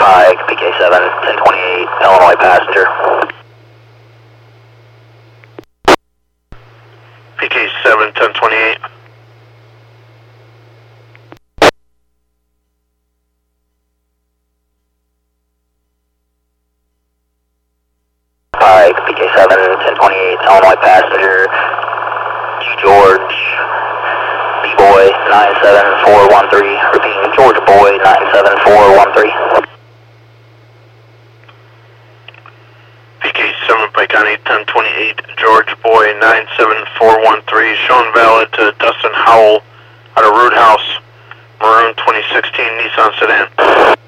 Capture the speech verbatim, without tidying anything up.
Pike, P K seven, ten twenty-eight, Illinois passenger. P K seven, ten twenty-eight. Pike, P K seven, ten twenty-eight, Illinois passenger, G George, B-Boy, nine seven four one three, repeating, George Boy, nine seven four one three. P K seven, Pike County, ten twenty-eight, George Boy, nine seven four one three, shown valid to Dustin Howell out of Root House, maroon twenty sixteen Nissan sedan.